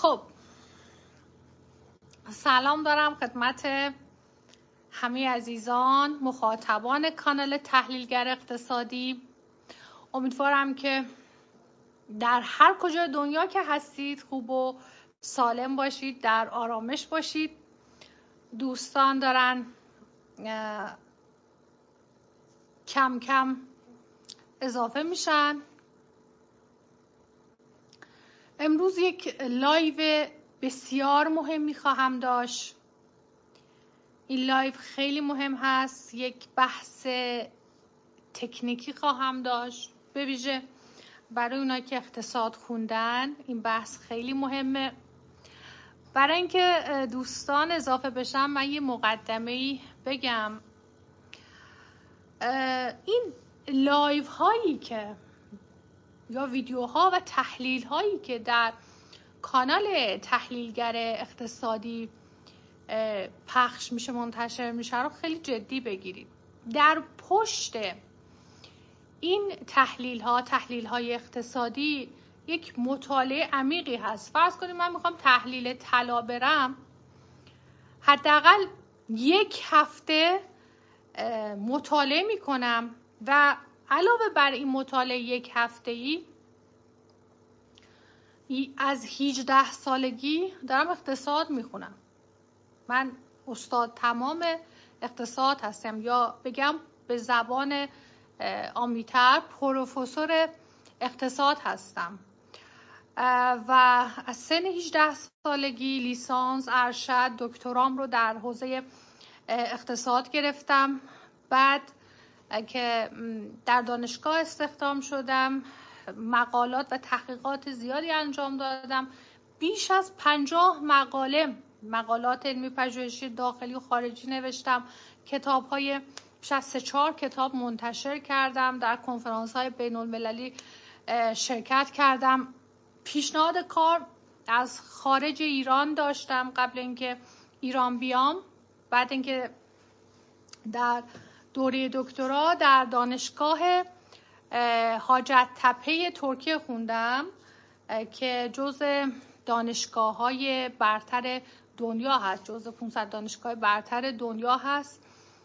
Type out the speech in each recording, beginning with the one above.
خب سلام دارم خدمت همه عزیزان مخاطبان کانال تحلیلگر اقتصادی. امیدوارم که در هر کجای دنیا که هستید خوب و سالم باشید، در آرامش باشید. دوستان دارن کم کم اضافه میشن. امروز یک لایو بسیار مهمی خواهم داشت. این لایو خیلی مهم هست. یک بحث تکنیکی خواهم داشت، به ویژه برای اونایی که اقتصاد خوندن. این بحث خیلی مهمه. برای اینکه دوستان اضافه بشن من یه مقدمه‌ای بگم. این لایو هایی که یا ویدیوها و تحلیل هایی که در کانال تحلیلگر اقتصادی پخش میشه، منتشر میشه رو خیلی جدی بگیرید. در پشت این تحلیل های اقتصادی یک مطالعه عمیقی هست. فرض کنید من میخوام تحلیل طلا برم، حداقل یک هفته مطالعه میکنم و علاوه بر این مطالعه یک هفته‌ای از 18 سالگی دارم اقتصاد میخونم. من استاد تمام اقتصاد هستم، یا بگم به زبان عامی‌تر پروفسور اقتصاد هستم و از سن 18 سالگی لیسانس، ارشد، دکترام رو در حوزه اقتصاد گرفتم. بعد که در دانشگاه استخدام شدم مقالات و تحقیقات زیادی انجام دادم. بیش از 50 مقالات علمی پژوهشی داخلی و خارجی نوشتم. کتاب‌های بیش از 3-4 کتاب منتشر کردم. در کنفرانس‌های بین‌المللی شرکت کردم. پیشنهاد کار از خارج ایران داشتم قبل اینکه ایران بیام. بعد اینکه در دوره دکترا در دانشگاه حاجت تپه ترکیه خوندم که جزء دانشگاه‌های برتر دنیا هست، جزء 500 دانشگاه برتر دنیا هست.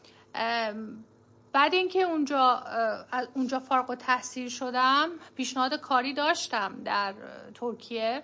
بعد اینکه اونجا فارغ التحصیل شدم، پیشنهاد کاری داشتم در ترکیه.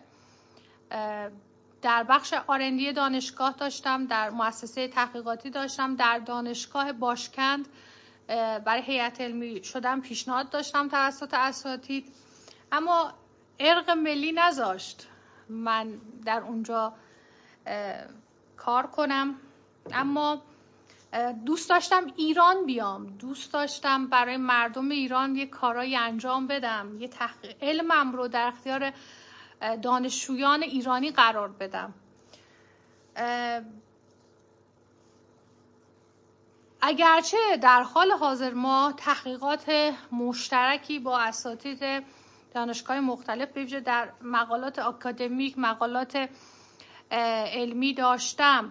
در بخش آرندی دانشگاه داشتم، در مؤسسه تحقیقاتی داشتم، در دانشگاه باشکند برای هیئت علمی شدم پیشنهاد داشتم توسط اساتید، اما ارق ملی نذاشت من در اونجا کار کنم. اما دوست داشتم ایران بیام، دوست داشتم برای مردم ایران یه کارایی انجام بدم، یه علمم رو در اختیار دانشجویان ایرانی قرار بدم. اگرچه در حال حاضر ما تحقیقات مشترکی با اساتید دانشگاه مختلف به ویژه در مقالات آکادمیک، مقالات علمی داشتم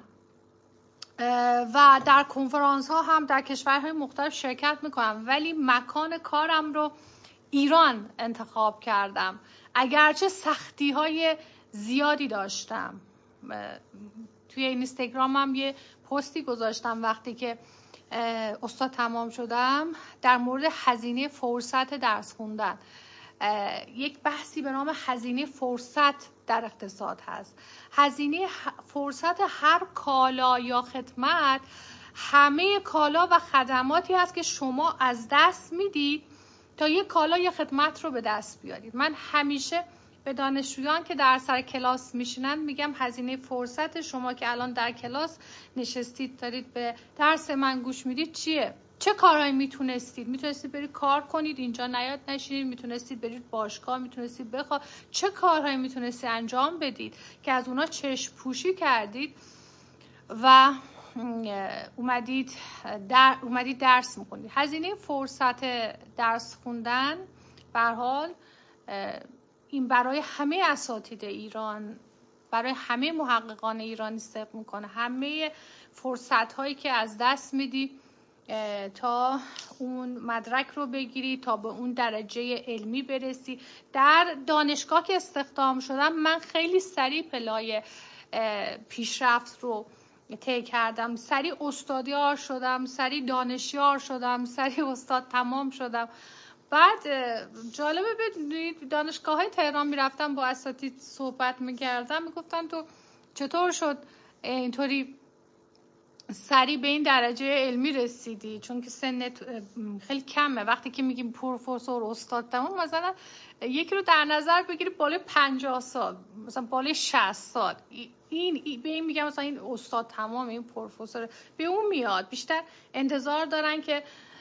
و در کنفرانس ها هم در کشورهای مختلف شرکت میکنم، ولی مکان کارم رو ایران انتخاب کردم. اگرچه سختی های زیادی داشتم. توی اینستاگرامم یه پستی گذاشتم وقتی که استاد تمام شدم در مورد هزینه فرصت درس خوندن. یک بحثی به نام هزینه فرصت در اقتصاد هست. هزینه فرصت هر کالا یا خدمت همه کالا و خدماتی هست که شما از دست میدید تا یک کالا یا خدمت رو به دست بیارید. من همیشه به دانشجویان که در سر کلاس میشینن میگم هزینه فرصت شما که الان در کلاس نشستید دارید به درس من گوش میدید چیه؟ چه کارهایی میتونستید برید کار کنید، اینجا نیاد نشینید، میتونستید برید باشگاه، میتونستید چه کارهایی میتونستید انجام بدید که از اونا چشم پوشی کردید و اومدید درس میخونید. هزینه فرصت درس خوندن به هر حال این برای همه اساتید ایران، برای همه محققان ایرانی صدق میکنه. همه فرصت هایی که از دست میدی تا اون مدرک رو بگیری، تا به اون درجه علمی برسی. در دانشگاه که استخدام شدم من خیلی سریع پلای پیشرفت رو طی کردم، سریع استادیار شدم، سریع دانشیار شدم، سریع استاد تمام شدم. بعد جالبه بدونید دانشگاه های تهران میرفتم با اساتید صحبت میکردم، میگفتن تو چطور شد اینطوری سریع به این درجه علمی رسیدی؟ چون که سنت خیلی کمه. وقتی که میگیم پروفسور استاد تمام، مثلا یکی رو در نظر بگیری بالای 50 سال، مثلا بالای 60 سال، این به این میگم مثلا این استاد تمام، این پروفسور، به اون میاد. بیشتر انتظار دارن که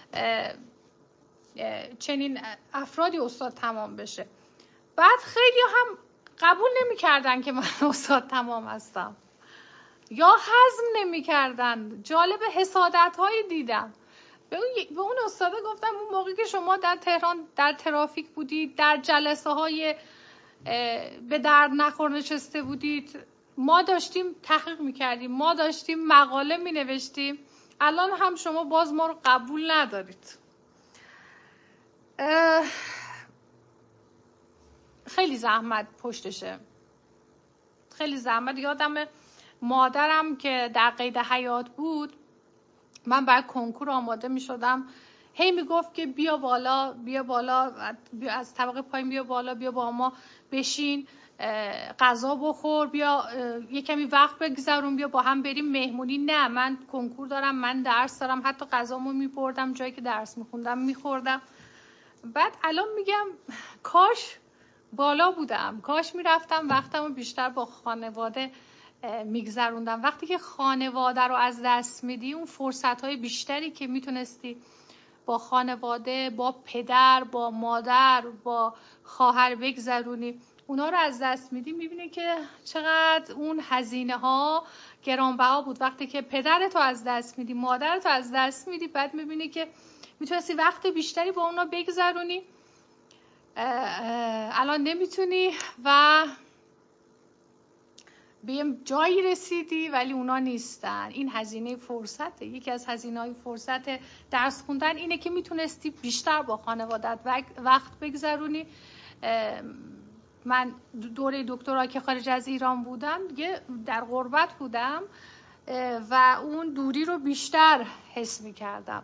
چنین افرادی استاد تمام بشه. بعد خیلی هم قبول نمی‌کردن که من استاد تمام هستم یا هضم نمی‌کردن. جالب حسادت هایی دیدم. به اون استاده گفتم اون موقعی که شما در تهران در ترافیک بودید، در جلسه های به درد نخور نشسته بودید، ما داشتیم تحقیق میکردیم، ما داشتیم مقاله مینوشتیم، الان هم شما باز ما رو قبول ندارید. خیلی زحمت پشتشه، خیلی زحمت. یادم مادرم که در قید حیات بود، من برای کنکور آماده می شدم، هی می گفت که بیا بالا، بیا بالا، از طبقه پایین بیا بالا، بیا با ما بشین، غذا بخور، بیا یه کمی وقت بگذرون، بیا با هم بریم مهمونی. نه، من کنکور دارم، من درس دارم. حتی غذامو می بردم جایی که درس می خوندم می خوردم. بعد الان میگم کاش بالا بودم، کاش میرفتم وقتمو بیشتر با خانواده میگذروندم. وقتی که خانواده رو از دست میدی، اون فرصت‌های بیشتری که میتونستی با خانواده، با پدر، با مادر، با خواهر بگذرونی، اونا رو از دست میدی، میبینی که چقدر اون هزینه ها گرانبها بود. وقتی که پدرتو از دست میدی، مادرتو از دست میدی، بعد میبینی که میتونستی وقت بیشتری با اونا بگذرونی، الان نمیتونی و به یه جایی رسیدی ولی اونا نیستن. این هزینه فرصته. یکی از هزینه‌های فرصت درس خوندن اینه که میتونستی بیشتر با خانوادت وقت بگذرونی. من دوره دکترا که خارج از ایران بودم دیگه در غربت بودم و اون دوری رو بیشتر حس می‌کردم.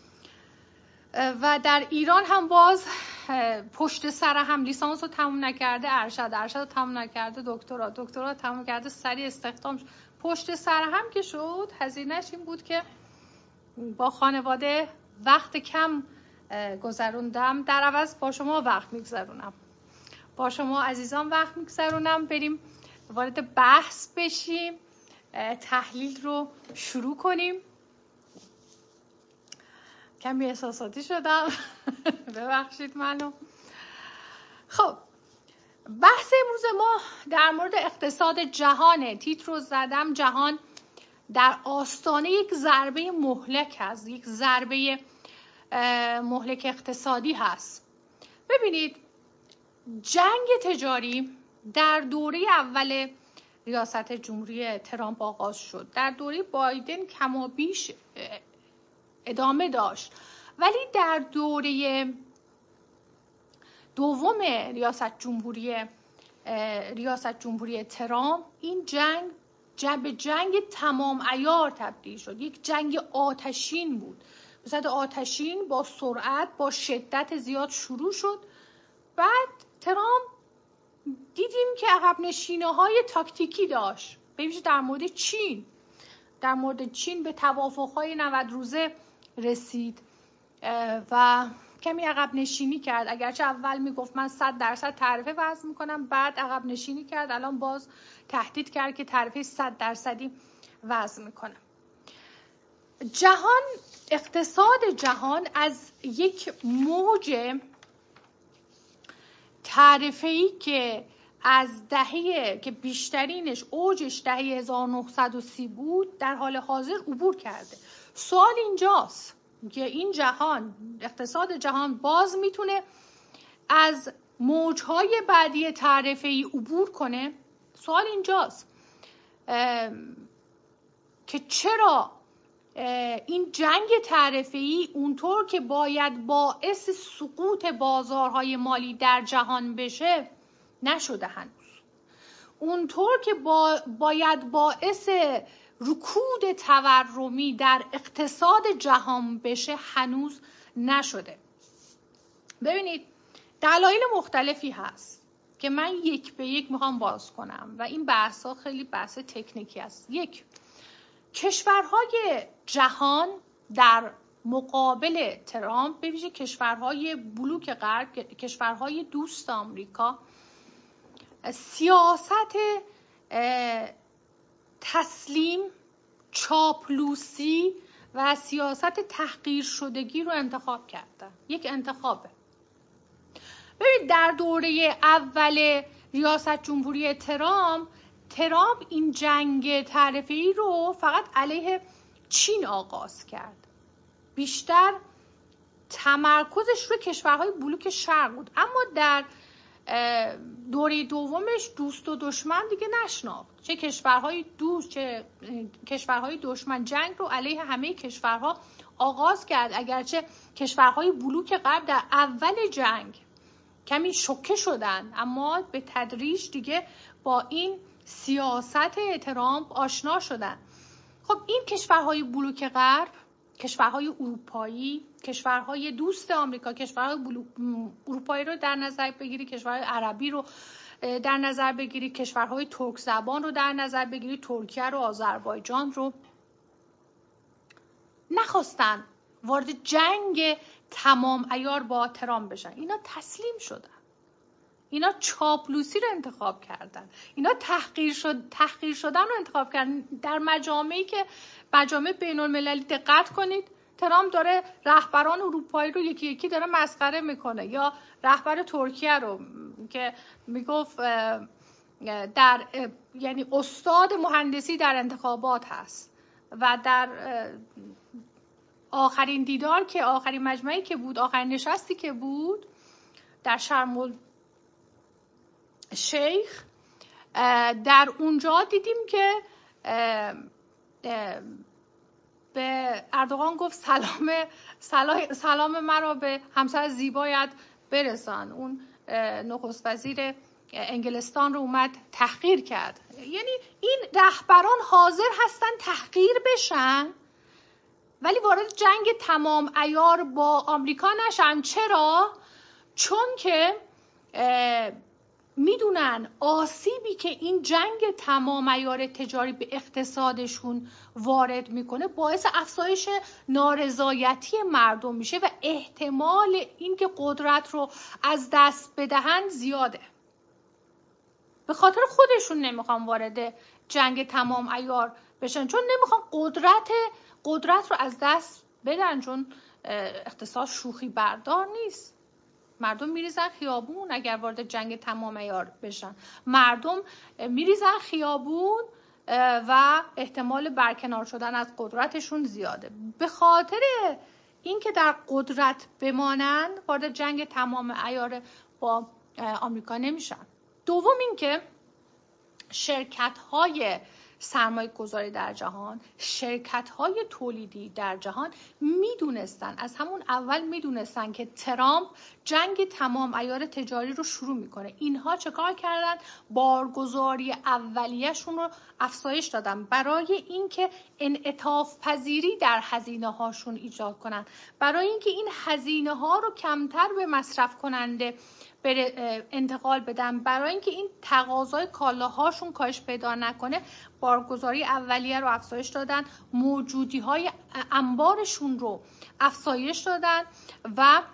و در ایران هم باز پشت سر هم لیسانس رو تموم نکرده ارشد رو تموم نکرده دکترا تموم کرده، سریع استخدام شد. پشت سر هم که شد، هزینه‌اش این بود که با خانواده وقت کم گذروندم، در عوض با شما وقت میگذرونم، با شما عزیزان وقت میگذرونم. بریم وارد بحث بشیم، تحلیل رو شروع کنیم. کمی احساساتی شدم ببخشید منو. خب بحث امروز ما در مورد اقتصاد جهانه. تیتر رو زدم جهان در آستانه یک ضربه مهلک هست، یک ضربه مهلک اقتصادی هست. ببینید جنگ تجاری در دوره اول ریاست جمهوری ترامپ آغاز شد، در دوره بایدن کمابیش ادامه داشت، ولی در دوره دوم ریاست جمهوری ترامپ این جنگ تمام عیار تبدیل شد. یک جنگ آتشین بود، به صورت آتشین، با سرعت، با شدت زیاد شروع شد. بعد ترامپ دیدیم که عقب نشینی‌های تاکتیکی داشت، ببینید در مورد چین به توافق‌های 90 روزه رسید و کمی عقب نشینی کرد. اگرچه اول میگفت من 100% تعرفه وضع میکنم، بعد عقب نشینی کرد، الان باز تهدید کرد که تعرفه 100% وضع میکنم. اقتصاد جهان از یک موج تعرفه‌ای که از دهه که بیشترینش اوجش دهه 1930 بود در حال حاضر عبور کرده. سوال اینجاست که این اقتصاد جهان باز میتونه از موجهای بعدی تعرفه‌ای عبور کنه؟ سوال اینجاست که چرا این جنگ تعرفه‌ای اونطور که باید باعث سقوط بازارهای مالی در جهان بشه نشده هنوز. اونطور که باید باعث رکود تورمی در اقتصاد جهان بشه هنوز نشده. ببینید دلایل مختلفی هست که من یک به یک میخوام باز کنم و این بحث‌ها خیلی بحث تکنیکی است. یک، کشورهای جهان در مقابل ترامپ، به ویژه کشورهای بلوک غرب، کشورهای دوست آمریکا، سیاست تسلیم، چاپلوسی و سیاست تحقیر شدگی رو انتخاب کردن. یک انتخابه. ببینید در دوره اول ریاست جمهوری ترامپ این جنگ تعرفه‌ای رو فقط علیه چین آغاز کرد. بیشتر تمرکزش روی کشورهای بلوک شرق بود، اما در دوره دومش دوست و دشمن دیگه نشناخت. چه کشورهای دوست چه کشورهای دشمن جنگ رو علیه همه کشورها آغاز کرد. اگرچه کشورهای بلوک غرب در اول جنگ کمی شوکه شدن، اما به تدریج دیگه با این سیاست ترامپ آشنا شدن. خب این کشورهای بلوک غرب، کشورهای اروپایی، کشورهای دوست آمریکا، کشورهای اروپایی رو در نظر بگیری، کشورهای عربی رو در نظر بگیری، کشورهای ترک زبان رو در نظر بگیری، ترکیه رو، آذربایجان رو، نخواستن وارد جنگ تمام عیار با ترامپ بشن. اینا تسلیم شدن. اینا چاپلوسی رو انتخاب کردن. اینا تحقیر شدن رو انتخاب کردن. در مجامعی که مجامع بین المللی دقت کنید، ترامپ داره رهبران اروپایی رو یکی یکی داره مسخره میکنه، یا رهبر ترکیه رو که میگفت یعنی استاد مهندسی در انتخابات هست و در آخرین دیدار که آخرین مجمعی که بود، آخرین نشستی که بود در شرم الشیخ، در اونجا دیدیم که به اردوغان گفت سلام مرا به همسر زیبایت برسان. اون نخست وزیر انگلستان رو اومد تحقیر کرد. یعنی این رهبران حاضر هستن تحقیر بشن ولی وارد جنگ تمام عیار با آمریکا نشن. چرا؟ چون که میدونن آسیبی که این جنگ تمام عیار تجاری به اقتصادشون وارد میکنه باعث افزایش نارضایتی مردم میشه و احتمال اینکه قدرت رو از دست بدهن زیاده. به خاطر خودشون نمیخوان وارد جنگ تمام عیار بشن، چون نمیخوان قدرت رو از دست بدن، چون اقتصاد شوخی بردار نیست. مردم میریزن خیابون اگر وارد جنگ تمام عیار بشن. مردم میریزن خیابون و احتمال برکنار شدن از قدرتشون زیاده. به خاطر اینکه در قدرت بمانن وارد جنگ تمام عیار با آمریکا نمیشن. دوم اینکه شرکت‌های سرمایه گذاری در جهان، شرکت‌های تولیدی در جهان میدونستن، از همون اول میدونستن که ترامپ جنگ تمام عیار تجاری رو شروع میکنه. اینها چه کار کردن؟ بارگذاری اولیه‌شون رو افزایش دادن برای اینکه انعطاف پذیری در هزینه هاشون ایجاد کنن، برای اینکه این هزینه ها رو کمتر به مصرف کننده انتقال بدن، برای اینکه این تقاضای کالاهاشون کاهش پیدا نکنه. بارگذاری اولیه رو افزایش دادن، موجودی های انبارشون رو افزایش دادن و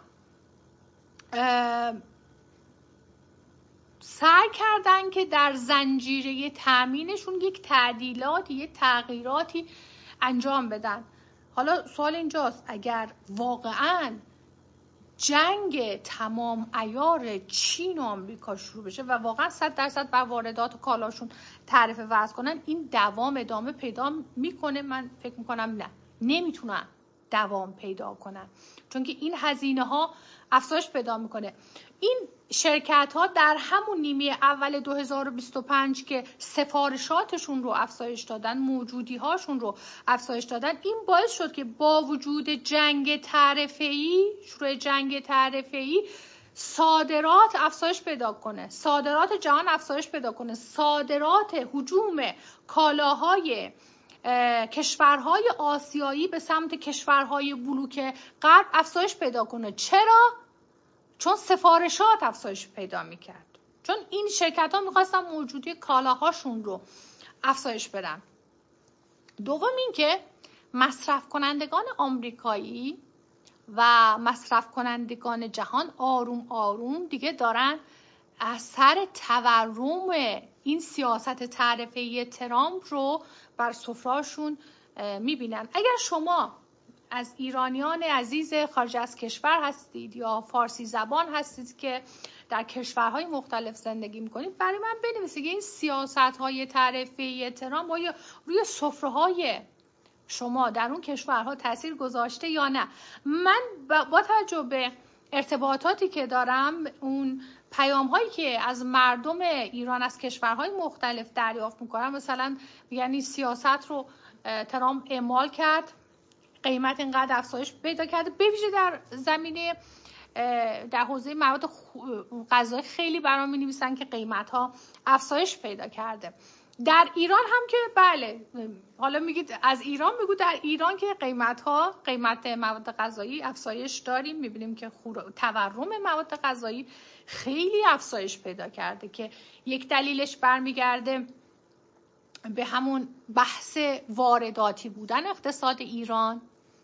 سعی کردن که در زنجیره تامینشون یک تعدیلاتی، یک تغییراتی انجام بدن. حالا سوال اینجاست، اگر واقعاً جنگ تمام عیار چین و آمریکا شروع بشه و واقعا 100% بر واردات و کالاشون تعرفه وضع کنن، این دوام ادامه پیدا میکنه؟ من فکر میکنم نه، نمیتونن. دوام پیدا کنن، چون که این هزینه ها افزایش پیدا میکنه. این شرکت ها در همون نیمه اول 2025 که سفارشاتشون رو افزایش دادن، موجودی هاشون رو افزایش دادن، این باعث شد که با وجود جنگ تعرفه‌ای، شروع جنگ تعرفه‌ای، صادرات افزایش پیدا کنه، صادرات جهان افزایش پیدا کنه، صادرات هجوم کالاهای کشورهای آسیایی به سمت کشورهای بلوک غرب افزایش پیدا کنه. چرا؟ چون سفارشات افزایش پیدا میکرد، چون این شرکت ها میخواستن موجودی کالاهاشون رو افزایش بدن. دوم این که مصرف کنندگان آمریکایی و مصرف کنندگان جهان آروم آروم دیگه دارن اثر تورم این سیاست تعرفه‌ای ترامپ رو بر سفره‌شون میبینن. اگر شما از ایرانیان عزیز خارج از کشور هستید یا فارسی زبان هستید که در کشورهای مختلف زندگی میکنید، برای من بنویسید این سیاست‌های تعرفه‌ای ترامپ آیا روی سفره‌های شما در اون کشورها تاثیر گذاشته یا نه. من با توجه به ارتباطاتی که دارم، اون پیام هایی که از مردم ایران از کشورهای مختلف دریافت میکنم، مثلا یعنی سیاست رو ترامپ اعمال کرد، قیمت اینقدر افزایش پیدا کرده، به ویژه در زمینه در حوزه مواد غذایی خیلی برام می‌نویسن که قیمت ها افزایش پیدا کرده. در ایران هم که بله، حالا میگید از ایران بگو، در ایران که قیمت مواد غذایی افزایش داریم، میبینیم که تورم مواد غذایی خیلی افزایش پیدا کرده که یک دلیلش برمیگرده به همون بحث وارداتی بودن اقتصاد ایران.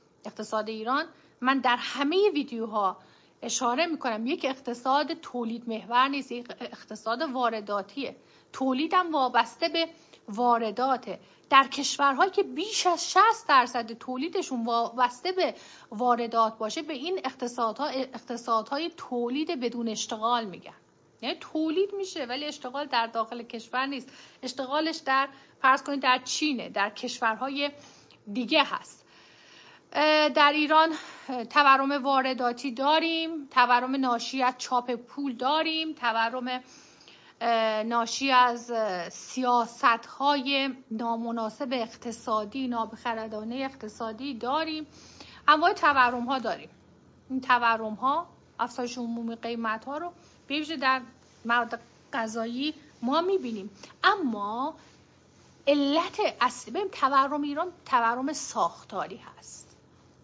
من در همه ویدیوها اشاره میکنم یک اقتصاد تولید محور نیست، یک اقتصاد وارداتیه. تولیدم وابسته به وارداته. در کشورهایی که بیش از 60% تولیدشون وابسته به واردات باشه، به این اقتصادهای تولید بدون اشتغال میگن. یعنی تولید میشه ولی اشتغال در داخل کشور نیست، اشتغالش در فرض کنید در چینه، در کشورهای دیگه هست. در ایران تورم وارداتی داریم، تورم ناشی از چاپ پول داریم، تورم ناشی از سیاست‌های نامناسب اقتصادی، نابخردانه اقتصادی داریم، انواع تورم‌ها داریم. این تورم‌ها افزایش عمومی قیمت‌ها رو به ویژه در مواد غذایی ما می‌بینیم. اما علت اصلی تورم ایران تورم ساختاری هست.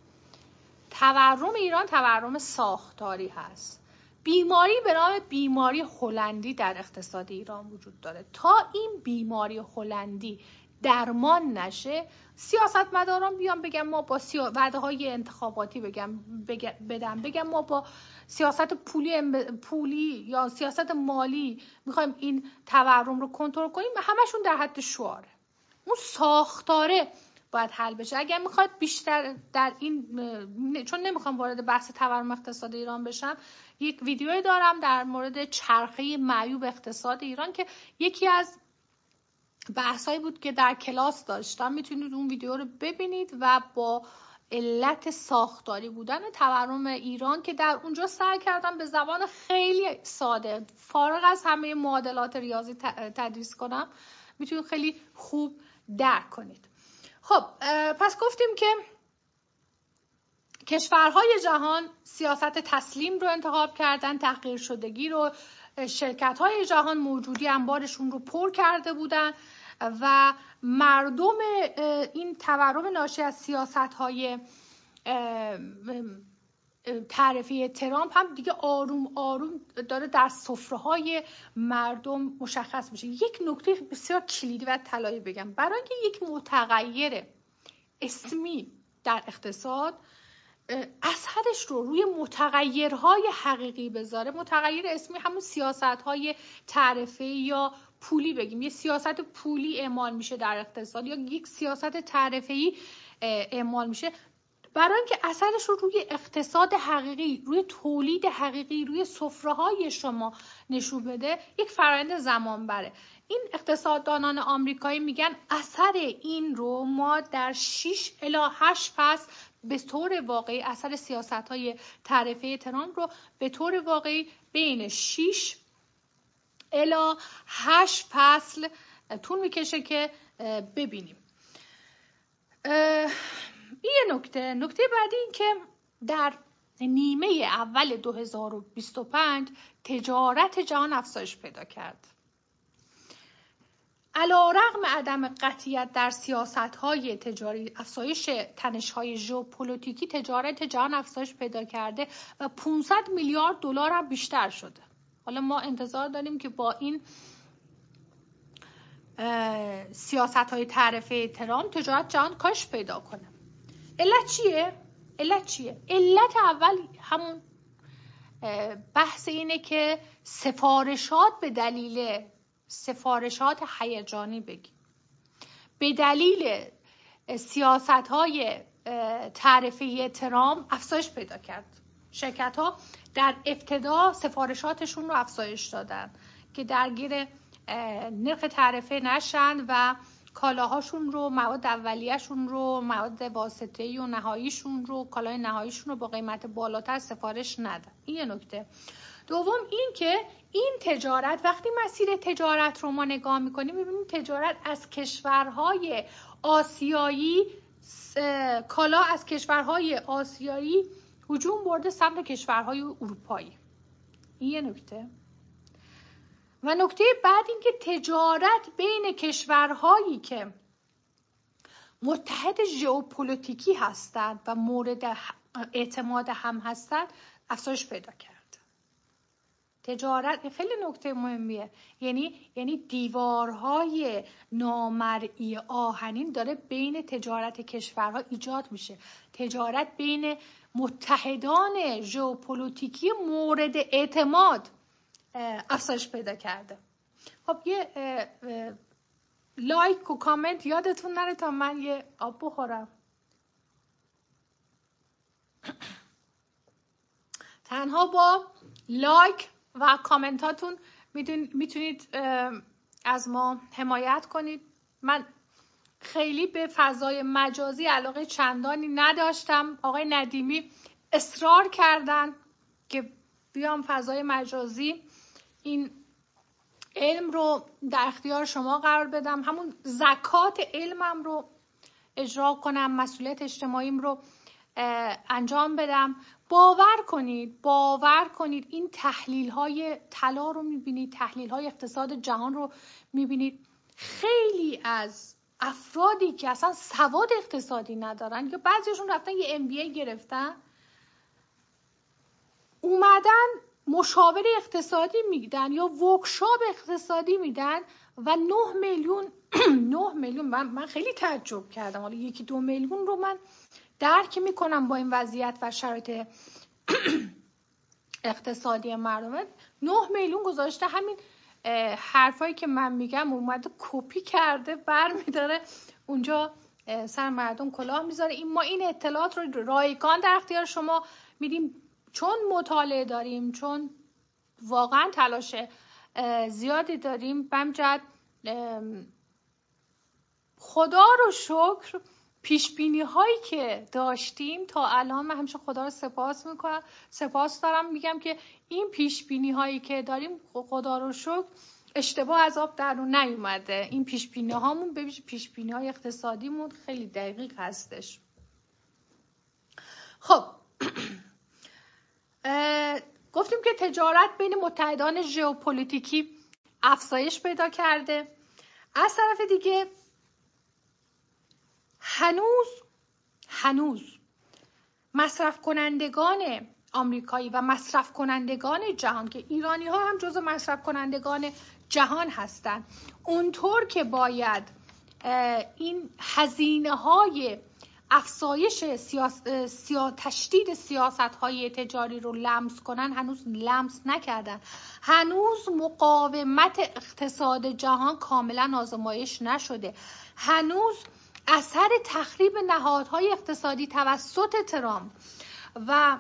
تورم ساختاری هست. بیماری به نام بیماری هلندی در اقتصاد ایران وجود داره. تا این بیماری هلندی درمان نشه، سیاستمداران بیان بگم ما با وعده‌های انتخاباتی بگم ما با سیاست پولی یا سیاست مالی میخوایم این تورم رو کنترل کنیم، همشون در حد شعاره. اون ساختاره باید حل بشه. اگر میخواد بیشتر در این، چون نمیخوام وارد بحث تورم اقتصاد ایران بشم، یک ویدیوی دارم در مورد چرخه معیوب اقتصاد ایران که یکی از بحثایی بود که در کلاس داشتم. میتونید اون ویدیو رو ببینید و با علت ساختاری بودن تورم ایران که در اونجا سعی کردم به زبان خیلی ساده، فارغ از همه معادلات ریاضی تدریس کنم، میتونید خیلی خوب درک کنید. خب پس گفتیم که کشورهای جهان سیاست تسلیم رو انتخاب کردن، تحقیر شدگی رو. شرکت‌های جهان موجودی انبارشون رو پر کرده بودن و مردم این تورم ناشی از سیاست‌های تعرفه‌ای ترامپ هم دیگه آروم آروم داره در سفره‌های مردم مشخص میشه. یک نکته بسیار کلیدی و طلایی بگم، برای اینکه یک متغیر اسمی در اقتصاد اثرش رو روی متغیرهای حقیقی بذاره، متغیر اسمی همون سیاست‌های تعرفه‌ای یا پولی بگیم، یه سیاست پولی اعمال میشه در اقتصاد یا یک سیاست تعرفه‌ای اعمال میشه، برای اینکه اثرش رو روی اقتصاد حقیقی، روی تولید حقیقی، روی سفره‌های شما نشون بده، یک فرآیند زمان بره. این اقتصاددانان آمریکایی میگن اثر این رو ما در 6 الی 8 فصل به طور واقعی اثر سیاست‌های تعرفه ترامپ رو به طور واقعی بین 6 الی 8 فصل طول میکشه که ببینیم. این نکته بعدی این که در نیمه اول 2025 تجارت جهان افزایش پیدا کرد. علی‌رغم عدم قطعیت در سیاست‌های تجاری، افزایش تنش‌های ژئوپلیتیکی، تجارت جهان افزایش پیدا کرده و 500 میلیارد دلار هم بیشتر شده. حالا ما انتظار داریم که با این سیاست‌های تعرفه ترامپ تجارت جهان کاهش پیدا کنه. علت چیه؟ علت اول همون بحث اینه که سفارشات به دلیل سفارشات هیجانی بگیم به دلیل سیاست‌های تعرفه ترامپ افزایش پیدا کرد. شرکت‌ها در ابتدا سفارشاتشون رو افزایش دادن که درگیر نرخ تعرفه نشن و کالاهاشون رو، مواد اولیه‌شون رو، مواد واسطه‌ای و نهاییشون رو، کالای نهاییشون رو با قیمت بالاتر سفارش ندن. این یه نکته. دوم این که این تجارت، وقتی مسیر تجارت رو ما نگاه میکنیم میبینیم تجارت از کشورهای آسیایی، کالا از کشورهای آسیایی هجوم برده سمت کشورهای اروپایی. این یه نکته. و نکته بعد این که تجارت بین کشورهایی که متحد ژئوپلیتیکی هستند و مورد اعتماد هم هستند افزایش پیدا کرد. تجارت خیلی نکته مهمیه، یعنی دیوارهای نامرئی آهنین داره بین تجارت کشورها ایجاد میشه. تجارت بین متحدان ژئوپلیتیکی مورد اعتماد افزایش پیدا کرده. خب یه لایک و کامنت یادتون نره تا من یه آب بخورم. تنها با لایک و کامنتاتون میتونید از ما حمایت کنید. من خیلی به فضای مجازی علاقه چندانی نداشتم. آقای ندیمی اصرار کردن که بیام فضای مجازی این علم رو در اختیار شما قرار بدم، همون زکات علمم رو اجرا کنم، مسئولیت اجتماعیم رو انجام بدم. باور کنید این تحلیل های طلا رو میبینید، تحلیل های اقتصاد جهان رو میبینید. خیلی از افرادی که اصلا سواد اقتصادی ندارن یا بعضیشون رفتن یه MBA گرفتن، اومدن مشاور اقتصادی میدن یا ورکشاپ اقتصادی میدن و 9 میلیون من خیلی تعجب کردم. حالا 1-2 میلیون رو من درک میکنم با این وضعیت و شرایط اقتصادی مردم. 9 میلیون گذاشته همین حرفایی که من میگم اومده کپی کرده برمیداره اونجا سر مردم کلاه میذاره. ما این اطلاعات رو رایگان در اختیار شما میدیم چون مطالعه داریم، چون واقعا تلاش زیادی داریم. بمجد خدا رو شکر پیشبینی هایی که داشتیم تا الان، من همیشه خدا رو سپاس دارم میگم که این پیشبینی هایی که داریم خدا رو شکر اشتباه از آب در رو نیومده. این پیشبینی هامون به ویژه پیشبینی های اقتصادیمون خیلی دقیق هستش. خب گفتیم که تجارت بین متحدان ژئوپلیتیکی افزایش پیدا کرده. از طرف دیگه هنوز مصرف کنندگان آمریکایی و مصرف کنندگان جهان که ایرانی ها هم جزو مصرف کنندگان جهان هستند، اونطور که باید این هزینه های افزایش تشدید سیاست های تجاری رو لمس کنن، هنوز لمس نکردن. هنوز مقاومت اقتصاد جهان کاملا آزمایش نشده. هنوز اثر تخریب نهادهای اقتصادی توسط ترامپ و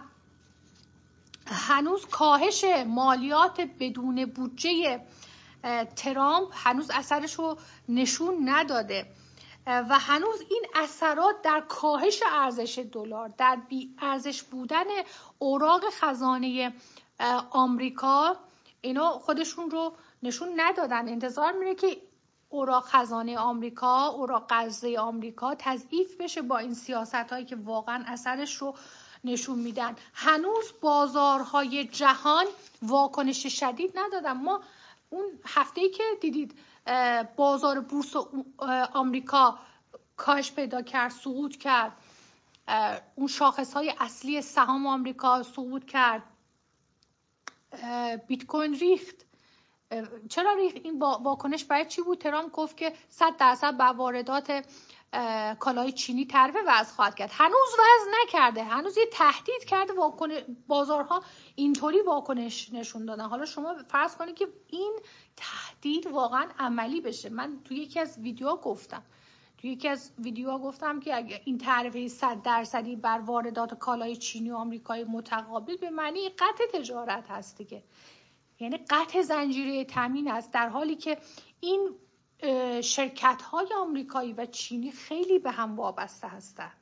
هنوز کاهش مالیات بدون بودجه ترامپ هنوز اثرش رو نشون نداده. و هنوز این اثرات در کاهش ارزش دلار، در بی ارزش بودن اوراق خزانه آمریکا، اینا خودشون رو نشون ندادن. انتظار میره که اوراق خزانه آمریکا، اوراق قرضه آمریکا تضعیف بشه با این سیاست‌هایی که واقعا اثرش رو نشون میدن. هنوز بازارهای جهان واکنش شدید ندادن. ما اون هفته‌ای که دیدید بازار بورس آمریکا کاهش پیدا کرد، سقوط کرد، اون شاخص‌های اصلی سهام آمریکا سقوط کرد، بیت کوین ریخت. چرا ریخت؟ این واکنش برای چی بود؟ ترامپ گفت که 100% بر واردات کالای چینی تعرفه وضع خواهد کرد. هنوز وضع نکرده، هنوز یه تهدید کرده. بازارها اینطوری واکنش نشون دادن. حالا شما فرض کنید که این تهدید واقعا عملی بشه. من توی یکی از ویدیوها گفتم که اگه این تعرفه 100% بر واردات کالای چینی و آمریکایی متقابل به معنی قطع تجارت هست دیگه، یعنی قطع زنجیره تامین است، در حالی که این شرکت‌های آمریکایی و چینی خیلی به هم وابسته هستند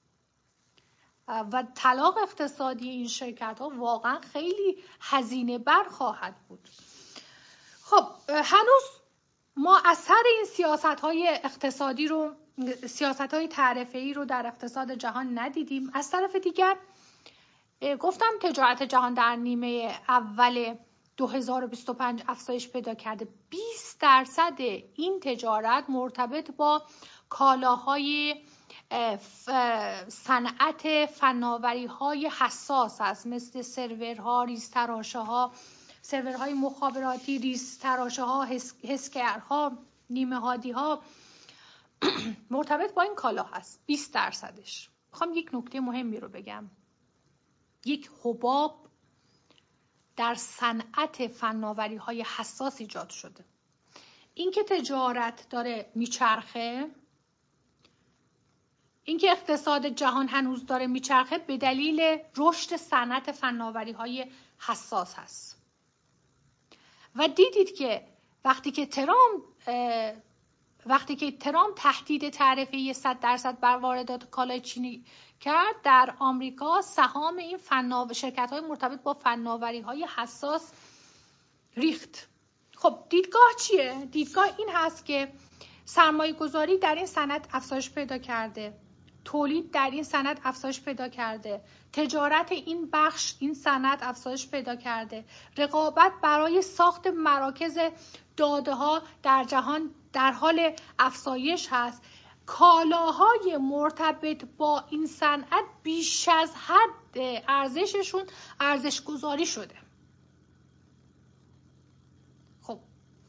و طلاق اقتصادی این شرکت‌ها واقعا خیلی هزینه بر خواهد بود. خب هنوز ما اثر این سیاست‌های اقتصادی رو، سیاست‌های تعرفه‌ای رو در اقتصاد جهان ندیدیم. از طرف دیگر گفتم تجارت جهان در نیمه اول 2025 افزایش پیدا کرده. 20% این تجارت مرتبط با کالاهای صنعت فناوری‌های حساس است، مثل سرورها، ریزتراشه‌ها، سرورهای مخابراتی، ریزتراشه‌ها، حسگرها، نیمه هادی‌ها مرتبط با این کالا هست. 20%ش. میخوام یک نکته مهمی رو بگم. یک حباب در صنعت فناوری‌های حساس ایجاد شده. اینکه تجارت داره میچرخه، اینکه اقتصاد جهان هنوز داره میچرخه به دلیل رشد صنعت فناوری‌های حساس هست. و دیدید که وقتی که ترامپ تهدید تعرفه 100% بر واردات کالای چینی کرد، در آمریکا سهام این شرکت‌های مرتبط با فناوری‌های حساس ریخت. خب دیدگاه چیه؟ دیدگاه این هست که سرمایه‌گذاری در این صنعت افزایش پیدا کرده، تولید در این صنعت افزایش پیدا کرده، تجارت این بخش این صنعت افزایش پیدا کرده، رقابت برای ساخت مراکز داده‌ها در جهان در حال افزایش هست. کالاهای مرتبط با این صنعت بیش از حد ارزششون ارزش گذاری شده. خب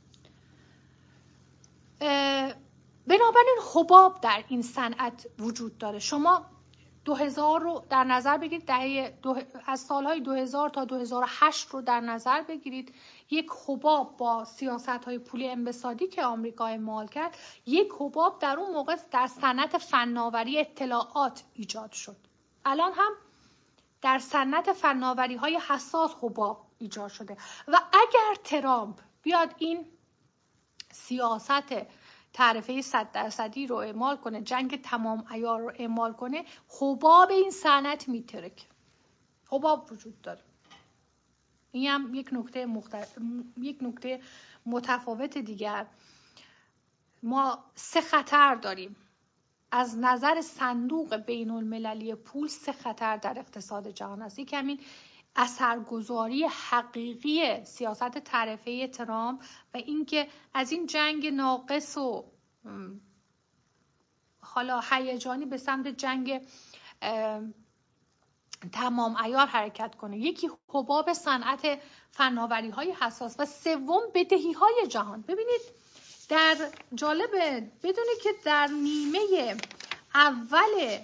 بنابراین حباب در این صنعت وجود داره. شما 2000 رو در نظر بگیرید، از سالهای 2000 تا 2008 رو در نظر بگیرید. یک حباب با سیاست‌های پولی انبساطی که آمریکا اعمال کرد، یک حباب در اون موقع در صنعت فناوری اطلاعات ایجاد شد. الان هم در صنعت فناوری‌های حساس حباب ایجاد شده و اگر ترامپ بیاد این سیاست تعرفه 100% رو اعمال کنه، جنگ تمام عیار رو اعمال کنه، حباب این صنعت میترکه. حباب وجود داره. این هم یک نکته متفاوت دیگر. ما 3 خطر داریم از نظر صندوق بین المللی پول. 3 خطر در اقتصاد جهان است. یکی همین اثرگذاری حقیقی سیاست تعرفه ترامپ و اینکه از این جنگ ناقص و حالا هیجانی به سمت جنگ تمام عیار حرکت کنه. یکی حباب صنعت فناوری های حساس و سوم بدهی های جهان. ببینید در جالبه بدونید که در نیمه اول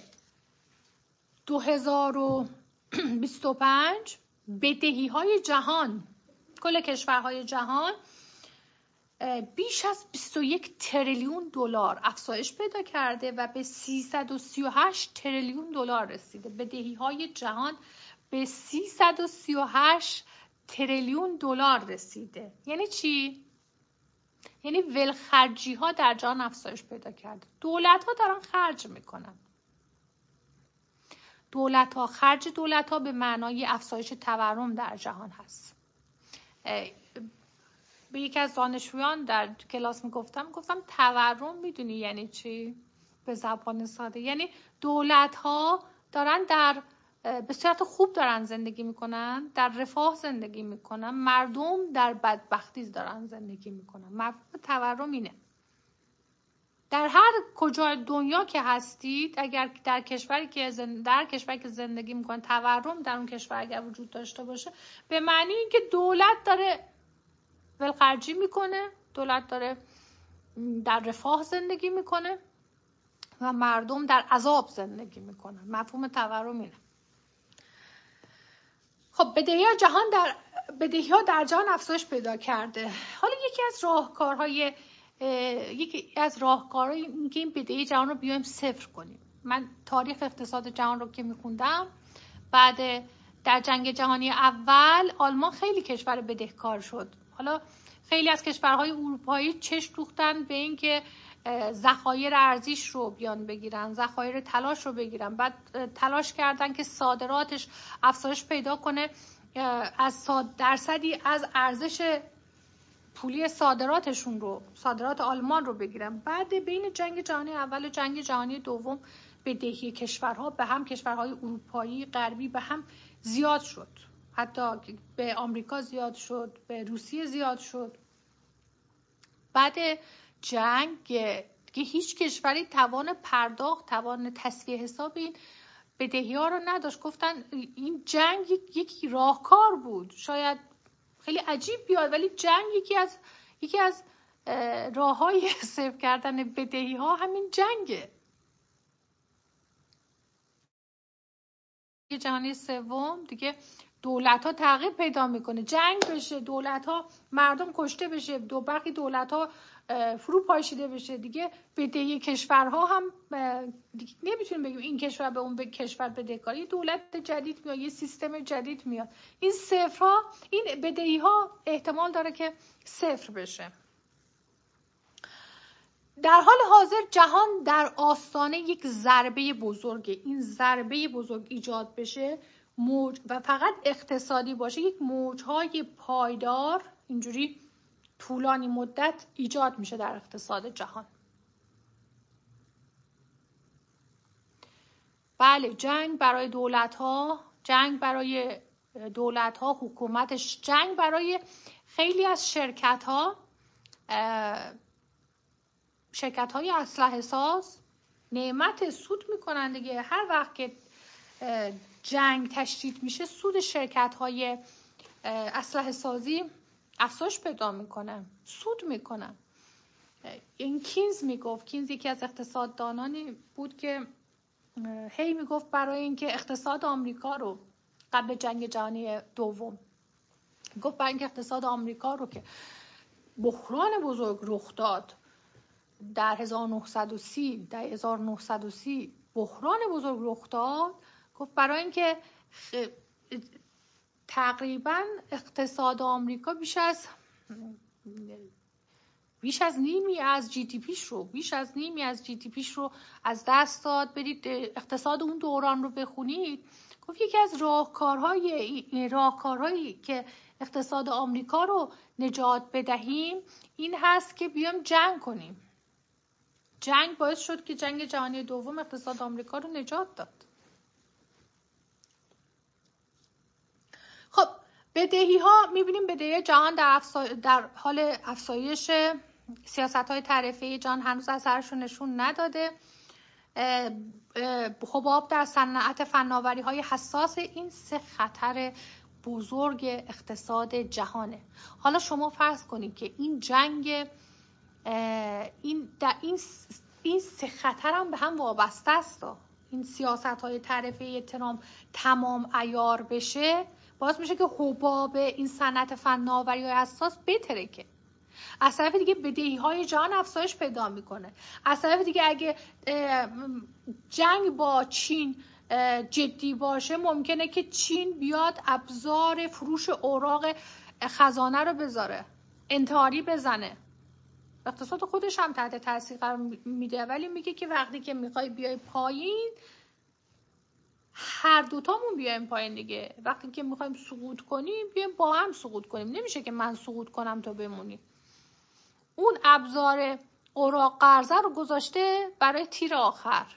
2025 بدهی های جهان، کل کشورهای جهان بیش از 21 تریلیون دلار افزایش پیدا کرده و به 338 تریلیون دلار رسیده. بدهی های جهان به 338 تریلیون دلار رسیده. یعنی چی؟ یعنی ولخرجی ها در جهان افزایش پیدا کرده. دولت ها دارن خرج میکنن. خرج دولت ها به معنای افزایش تورم در جهان هست. به یکی از دانشجویان در کلاس میگفتم تورم میدونی یعنی چی؟ به زبان ساده یعنی دولت ها دارن به صورت خوب دارن زندگی میکنن، در رفاه زندگی میکنن، مردم در بدبختی دارن زندگی میکنن. مفهوم تورم اینه. در هر کجای دنیا که هستید، اگر در کشوری که زندگی میکنن تورم در اون کشور اگر وجود داشته باشه، به معنی اینکه دولت داره ولخرجی میکنه، دولت داره در رفاه زندگی میکنه و مردم در عذاب زندگی میکنن. مفهوم تورم اینه. خب بدهی ها در جهان افزایش پیدا کرده. حالا یکی از راهکارهای این که این بدهی جهان رو بیایم صفر کنیم. من تاریخ اقتصاد جهان رو که میخوندم، در جنگ جهانی اول آلمان خیلی کشور بدهکار شد. حالا خیلی از کشورهای اروپایی چشم دوختن به این که ذخایر ارزیش رو بیان بگیرن، ذخایر طلاش رو بگیرن. بعد تلاش کردن که صادراتش افزایش پیدا کنه، از درصدی از ارزش پولی صادرات آلمان رو بگیرن. بعد بین جنگ جهانی اول و جنگ جهانی دوم بدهی کشورها به هم، کشورهای اروپایی غربی به هم زیاد شد. حتی به آمریکا زیاد شد، به روسیه زیاد شد. بعد جنگ که هیچ کشوری توان پرداخت، توان تصفیه حساب این بدهی ها رو نداشت. گفتن این جنگ یکی راهکار بود. شاید خیلی عجیب بیاد، ولی جنگ یکی از راههای صفر کردن بدهی ها همین جنگه. جهانی سوم دیگه دولت ها تغییر پیدا میکنه، جنگ بشه، دولت ها مردم کشته بشه، برخی دولت ها فرو پاشیده بشه. دیگه بدهی کشورها هم دیگه نمیتونیم بگیم این کشور به اون کشور بدهکاره. یه دولت جدید میاد، یه سیستم جدید میاد. این صفرها، این بدهی ها احتمال داره که صفر بشه. در حال حاضر جهان در آستانه یک ضربه بزرگه. این ضربه بزرگ ایجاد بشه و فقط اقتصادی باشه، یک موجهای پایدار اینجوری طولانی مدت ایجاد میشه در اقتصاد جهان. بله، جنگ برای دولت ها، حکومتش، جنگ برای خیلی از شرکت های اسلحه ساز نعمت سود میکنن دیگه. هر وقت که جنگ تشدید میشه، سود شرکت های اسلحه سازی افزایش پیدا میکنن، سود میکنن. این کینز یکی از اقتصاددانانی بود که هی میگفت برای اینکه اقتصاد آمریکا رو قبل جنگ جهانی دوم، گفت برای اینکه اقتصاد آمریکا رو که بحران بزرگ رخ داد در 1930 بحران بزرگ رخ داد، گفت برای اینکه تقریبا اقتصاد آمریکا بیش از نیمی از جی دی پیش رو از دست داد. برید اقتصاد اون دوران رو بخونید. گفت یکی از راهکارهایی که اقتصاد آمریکا رو نجات بدهیم این هست که بیام جنگ کنیم. جنگ باعث شد که جنگ جهانی دوم اقتصاد آمریکا رو نجات داد. خب بدهی ها، میبینیم بدهی جهان در حال افزایش. سیاست های تعرفه جهان هنوز اثرشون نشون نداده. حباب در صنعت فناوری های حساس، این 3 خطر بزرگ اقتصاد جهانه. حالا شما فرض کنید که این جنگ، این 3 خطر هم به هم وابسته است. این سیاست های تعرفه ترامپ تمام عیار بشه، باعث میشه که حباب این صنعت فناوری های حساس بترکه. از طرف دیگه بدهی های جهان افزایش پیدا میکنه. از طرف دیگه اگه جنگ با چین جدی باشه، ممکنه که چین بیاد ابزار فروش اوراق خزانه رو بذاره، انتحاری بزنه. اقتصاد خودش هم تحت تاثیر قرار میده، ولی میگه که وقتی که میخوای بیای پایین هر دوتامون بیایم پایین دیگه. وقتی که میخوایم سقوط کنیم بیایم با هم سقوط کنیم، نمیشه که من سقوط کنم تو بمونی. اون ابزار اوراق قرضه رو گذاشته برای تیر آخر،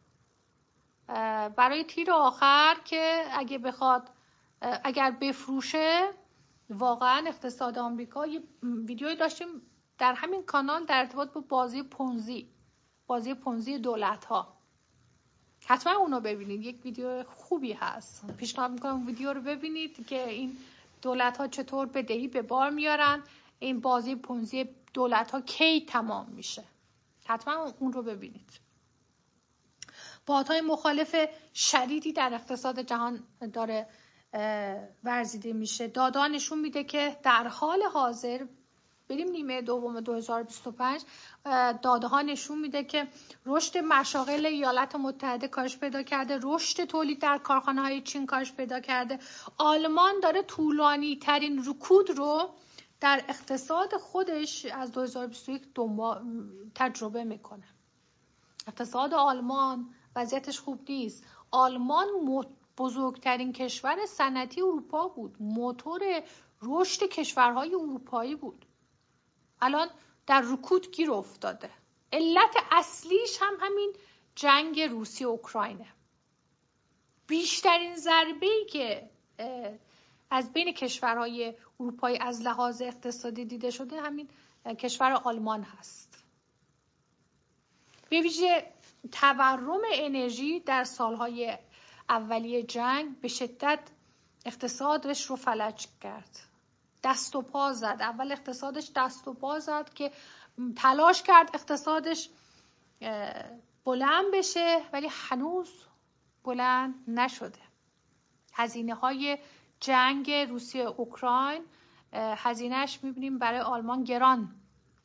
که اگر بفروشه واقعا اقتصاد آمریکا. یه ویدیوی داشتیم در همین کانال در ارتباط با بازی پونزی دولت ها، حتما اونو ببینید، یک ویدیو خوبی هست، پیشنهاد میکنم ویدیو رو ببینید که این دولت ها چطور بدهی به بار میارن، این بازی پونزی دولت ها کی تمام میشه، حتما اون رو ببینید. بادهای مخالف شدیدی در اقتصاد جهان داره ورزیده میشه. داده نشون میده که در حال حاضر بریم نیمه دوم 2025 داده ها نشون میده که رشد مشاغل ایالات متحده کاهش پیدا کرده، رشد تولید در کارخانه های چین کاهش پیدا کرده. آلمان داره طولانی ترین رکود رو در اقتصاد خودش از 2021 تجربه میکنه. اقتصاد آلمان وضعیتش خوب نیست. آلمان بزرگترین کشور صنعتی اروپا بود، موتور رشد کشورهای اروپایی بود، الان در رکود گیر افتاده. علت اصلیش هم همین جنگ روسیه اوکراینه. بیشترین ضربه‌ای که از بین کشورهای اروپایی از لحاظ اقتصادی دیده شده همین کشور آلمان هست. به ویژه تورم انرژی در سالهای اولیه جنگ به شدت اقتصادش رو فلج کرد، دست و پا زد. اول اقتصادش دست و پا زد که تلاش کرد اقتصادش بلند بشه، ولی هنوز بلند نشده. هزینه های جنگ روسیه اوکراین هزینهش میبینیم برای آلمان گران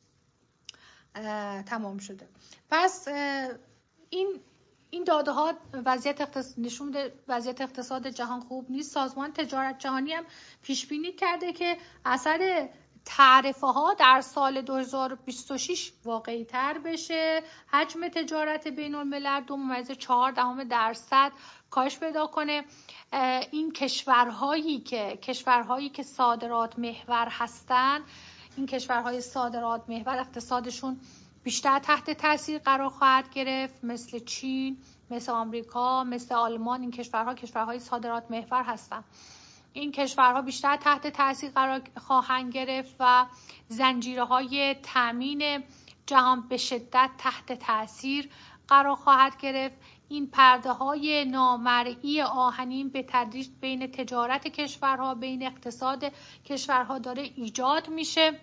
تمام شده. پس این داده ها نشون میده وضعیت اقتصاد جهان خوب نیست. سازمان تجارت جهانی هم پیش بینی کرده که اثر تعرفه ها در سال 2026 واقعی تر بشه، حجم تجارت بین الملل 2.4% کاهش پیدا کنه. این کشورهایی که صادرات محور هستن، این کشورهای صادرات محور اقتصادشون بیشتر تحت تاثیر قرار خواهد گرفت، مثل چین، مثل آمریکا، مثل آلمان. این کشورهای صادرات محور هستن. این کشورها بیشتر تحت تاثیر قرار خواهند گرفت و زنجیرهای تامین جهان به شدت تحت تاثیر قرار خواهد گرفت. این پرده های نامرئی آهنین به تدریج بین تجارت کشورها، بین اقتصاد کشورها داره ایجاد میشه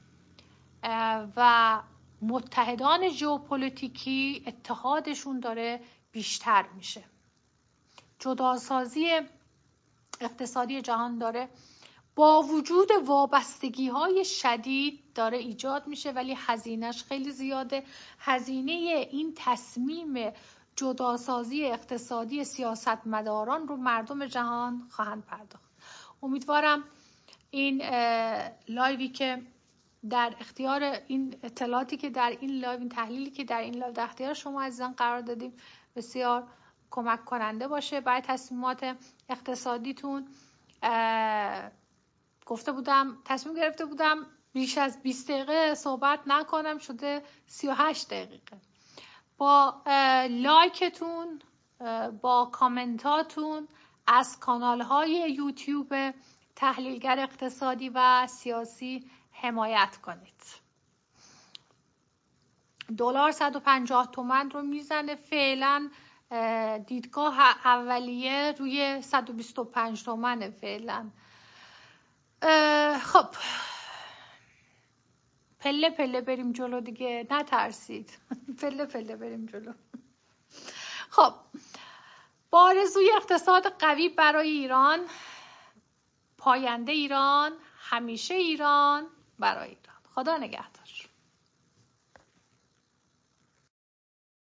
و متحدان ژئوپلیتیکی اتحادشون داره بیشتر میشه. جداسازی اقتصادی جهان داره با وجود وابستگی های شدید داره ایجاد میشه، ولی هزینهش خیلی زیاده. هزینه این تصمیم جداسازی اقتصادی سیاستمداران رو مردم جهان خواهند پرداخت. امیدوارم این لایوی که در اختیار این اطلاعاتی که در این لایو، این تحلیلی که در این لایو در اختیار شما عزیزان قرار دادیم بسیار کمک کننده باشه برای تصمیمات اقتصادیتون. تصمیم گرفته بودم بیش از 20 دقیقه صحبت نکنم، شده 38 دقیقه. با لایکتون، با کامنتاتون از کانال‌های یوتیوب تحلیلگر اقتصادی و سیاسی حمایت کنید. دلار 150 تومان رو میزنه فعلا. دیدگاه اولیه روی 125 تومنه فعلا. خب پله پله بریم جلو دیگه، نترسید. پله پله بریم جلو. خب با آرزوی اقتصاد قوی برای ایران، پاینده ایران، همیشه ایران برای ایران. خدا نگهدار.